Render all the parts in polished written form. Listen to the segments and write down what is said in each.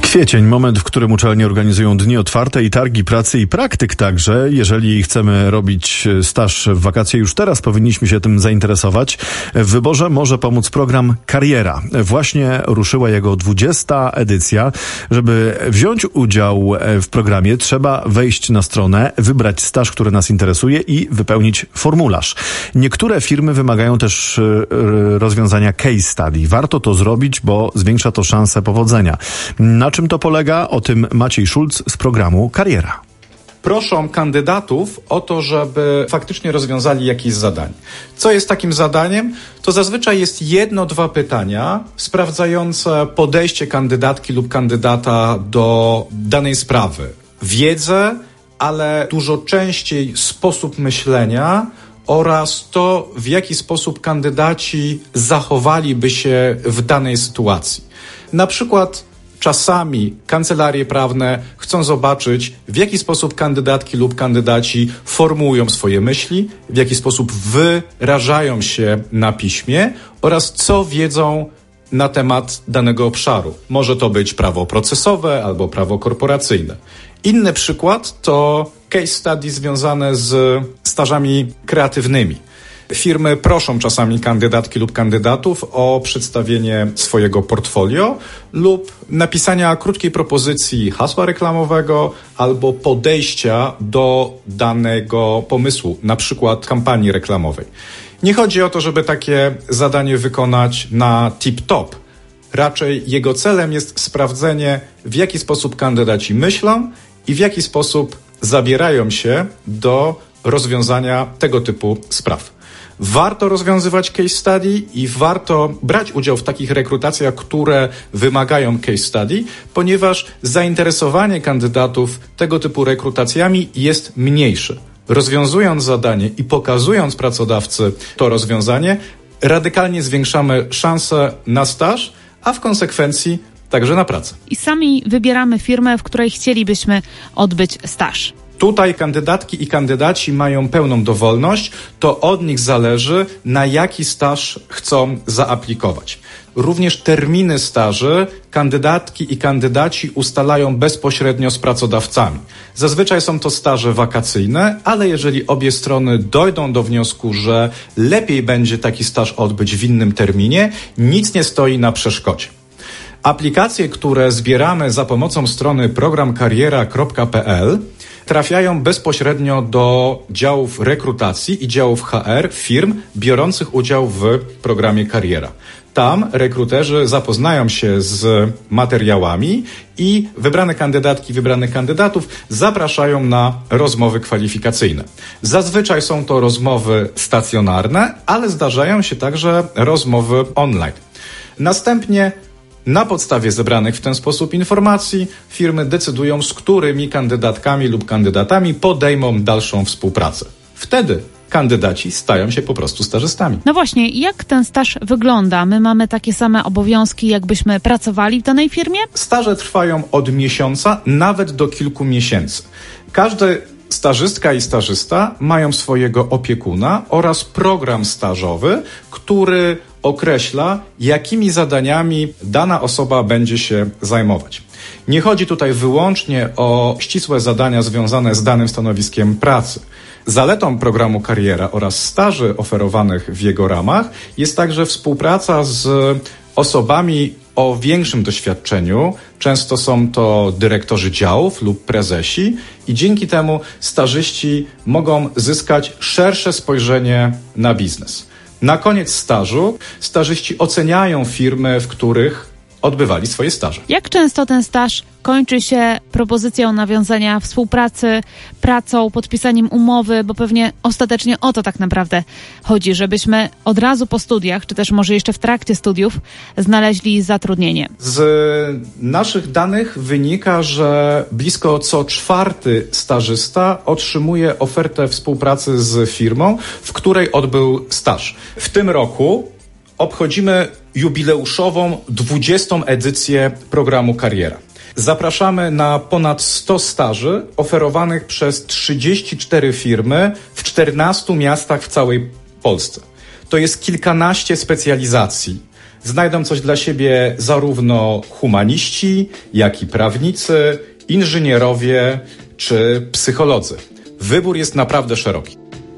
Kwiecień, moment, w którym uczelnie organizują dni otwarte i targi pracy i praktyk także. Jeżeli chcemy robić staż w wakacje już teraz, powinniśmy się tym zainteresować. W wyborze może pomóc program Kariera. Właśnie ruszyła jego 20. edycja. Żeby wziąć udział w programie, trzeba wejść na stronę, wybrać staż, który nas interesuje i wypełnić formularz. Niektóre firmy wymagają też rozwiązania case study. Warto to zrobić, bo zwiększa to szanse powodzenia. Na czym to polega? O tym Maciej Szulc z programu Kariera. Proszą kandydatów o to, żeby faktycznie rozwiązali jakieś zadanie. Co jest takim zadaniem? To zazwyczaj jest 1-2 pytania sprawdzające podejście kandydatki lub kandydata do danej sprawy. Wiedzę, ale dużo częściej sposób myślenia oraz to, w jaki sposób kandydaci zachowaliby się w danej sytuacji. Na przykład czasami kancelarie prawne chcą zobaczyć, w jaki sposób kandydatki lub kandydaci formułują swoje myśli, w jaki sposób wyrażają się na piśmie oraz co wiedzą na temat danego obszaru. Może to być prawo procesowe albo prawo korporacyjne. Inny przykład to case study związane z stażami kreatywnymi. Firmy proszą czasami kandydatki lub kandydatów o przedstawienie swojego portfolio lub napisania krótkiej propozycji hasła reklamowego albo podejścia do danego pomysłu, na przykład kampanii reklamowej. Nie chodzi o to, żeby takie zadanie wykonać na tip-top. Raczej jego celem jest sprawdzenie, w jaki sposób kandydaci myślą i w jaki sposób zabierają się do rozwiązania tego typu spraw. Warto rozwiązywać case study i warto brać udział w takich rekrutacjach, które wymagają case study, ponieważ zainteresowanie kandydatów tego typu rekrutacjami jest mniejsze. Rozwiązując zadanie i pokazując pracodawcy to rozwiązanie, radykalnie zwiększamy szanse na staż, a w konsekwencji także na pracę. I sami wybieramy firmę, w której chcielibyśmy odbyć staż. Tutaj kandydatki i kandydaci mają pełną dowolność, to od nich zależy, na jaki staż chcą zaaplikować. Również terminy staży kandydatki i kandydaci ustalają bezpośrednio z pracodawcami. Zazwyczaj są to staże wakacyjne, ale jeżeli obie strony dojdą do wniosku, że lepiej będzie taki staż odbyć w innym terminie, nic nie stoi na przeszkodzie. Aplikacje, które zbieramy za pomocą strony programkariera.pl trafiają bezpośrednio do działów rekrutacji i działów HR firm biorących udział w programie Kariera. Tam rekruterzy zapoznają się z materiałami i wybrane kandydatki, wybranych kandydatów zapraszają na rozmowy kwalifikacyjne. Zazwyczaj są to rozmowy stacjonarne, ale zdarzają się także rozmowy online. Następnie na podstawie zebranych w ten sposób informacji firmy decydują, z którymi kandydatkami lub kandydatami podejmą dalszą współpracę. Wtedy kandydaci stają się po prostu stażystami. No właśnie, jak ten staż wygląda? My mamy takie same obowiązki, jakbyśmy pracowali w danej firmie? Staże trwają od miesiąca, nawet do kilku miesięcy. Każdy stażystka i stażysta mają swojego opiekuna oraz program stażowy, który określa, jakimi zadaniami dana osoba będzie się zajmować. Nie chodzi tutaj wyłącznie o ścisłe zadania związane z danym stanowiskiem pracy. Zaletą programu Kariera oraz staży oferowanych w jego ramach jest także współpraca z osobami o większym doświadczeniu. Często są to dyrektorzy działów lub prezesi i dzięki temu stażyści mogą zyskać szersze spojrzenie na biznes. Na koniec stażu stażyści oceniają firmy, w których odbywali swoje staże. Jak często ten staż kończy się propozycją nawiązania współpracy, pracą, podpisaniem umowy, bo pewnie ostatecznie o to tak naprawdę chodzi, żebyśmy od razu po studiach, czy też może jeszcze w trakcie studiów, znaleźli zatrudnienie. Z naszych danych wynika, że blisko co 4. stażysta otrzymuje ofertę współpracy z firmą, w której odbył staż. W tym roku obchodzimy jubileuszową 20. edycję programu Kariera. Zapraszamy na ponad 100 staży oferowanych przez 34 firmy w 14 miastach w całej Polsce. To jest kilkanaście specjalizacji. znajdą coś dla siebie zarówno humaniści, jak i prawnicy, inżynierowie czy psycholodzy. Wybór jest naprawdę szeroki.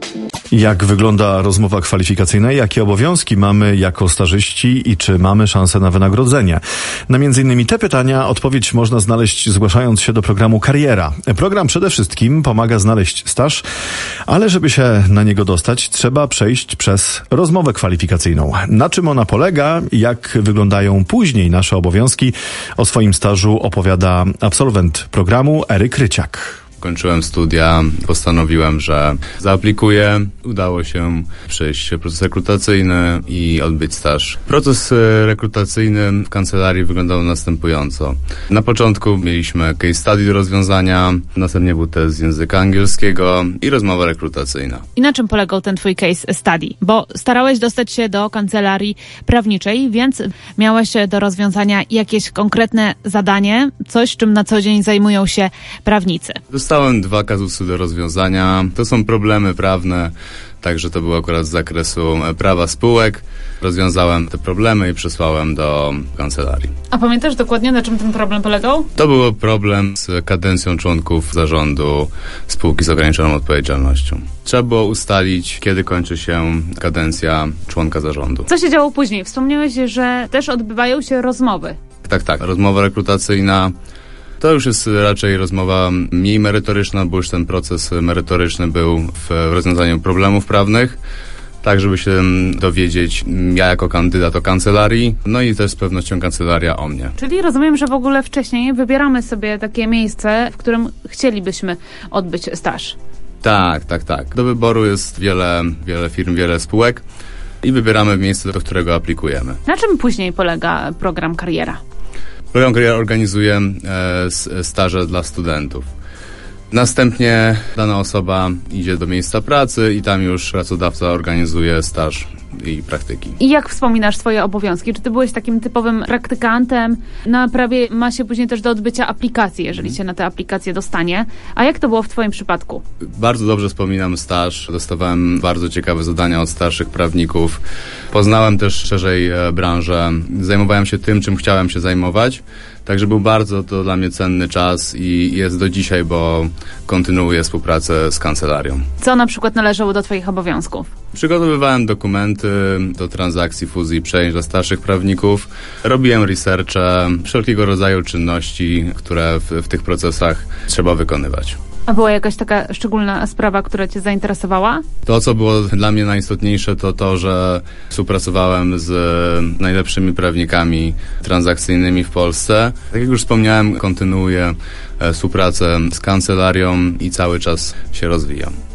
Jak wygląda rozmowa kwalifikacyjna? Jakie obowiązki mamy jako stażyści i czy mamy szansę na wynagrodzenie? Na m.in. te pytania odpowiedź można znaleźć zgłaszając się do programu Kariera. Program przede wszystkim pomaga znaleźć staż, ale żeby się na niego dostać, trzeba przejść przez rozmowę kwalifikacyjną. Na czym ona polega i jak wyglądają później nasze obowiązki? O swoim stażu opowiada absolwent programu Eryk Ryciak. Kończyłem studia, postanowiłem, że zaaplikuję. Udało się przejść proces rekrutacyjny i odbyć staż. Proces rekrutacyjny w kancelarii wyglądał następująco. Na początku mieliśmy case study do rozwiązania, następnie był test z języka angielskiego i rozmowa rekrutacyjna. I na czym polegał ten twój case study? Bo starałeś dostać się do kancelarii prawniczej, więc miałeś do rozwiązania jakieś konkretne zadanie, coś, czym na co dzień zajmują się prawnicy. Dostałem 2 kazusy do rozwiązania. To są problemy prawne, także to było akurat z zakresu prawa spółek. Rozwiązałem te problemy i przesłałem do kancelarii. A pamiętasz dokładnie, na czym ten problem polegał? To był problem z kadencją członków zarządu spółki z ograniczoną odpowiedzialnością. Trzeba było ustalić, kiedy kończy się kadencja członka zarządu. Co się działo później? Wspomniałeś, że też odbywają się rozmowy. Tak. Rozmowa rekrutacyjna. To już jest raczej rozmowa mniej merytoryczna, bo już ten proces merytoryczny był w rozwiązaniu problemów prawnych, tak żeby się dowiedzieć ja jako kandydat o kancelarii, no i też z pewnością kancelaria o mnie. Czyli rozumiem, że w ogóle wcześniej wybieramy sobie takie miejsce, w którym chcielibyśmy odbyć staż. Tak. Do wyboru jest wiele firm, wiele spółek i wybieramy miejsce, do którego aplikujemy. Na czym później polega program Kariera? Program Kariera organizuje staże dla studentów. Następnie dana osoba idzie do miejsca pracy i tam już pracodawca organizuje staż i praktyki. I jak wspominasz swoje obowiązki? Czy ty byłeś takim typowym praktykantem? Na prawie ma się później też do odbycia aplikacji, jeżeli się na tę aplikację dostanie. A jak to było w twoim przypadku? Bardzo dobrze wspominam staż. Dostawałem bardzo ciekawe zadania od starszych prawników. Poznałem też szerzej branżę. Zajmowałem się tym, czym chciałem się zajmować. Także był bardzo to dla mnie cenny czas i jest do dzisiaj, bo kontynuuję współpracę z kancelarią. Co na przykład należało do twoich obowiązków? Przygotowywałem dokumenty do transakcji, fuzji i przejęć dla starszych prawników. Robiłem researche, wszelkiego rodzaju czynności, które w tych procesach trzeba wykonywać. A była jakaś taka szczególna sprawa, która cię zainteresowała? To, co było dla mnie najistotniejsze, to to, że współpracowałem z najlepszymi prawnikami transakcyjnymi w Polsce. Tak jak już wspomniałem, kontynuuję współpracę z kancelarią i cały czas się rozwijam.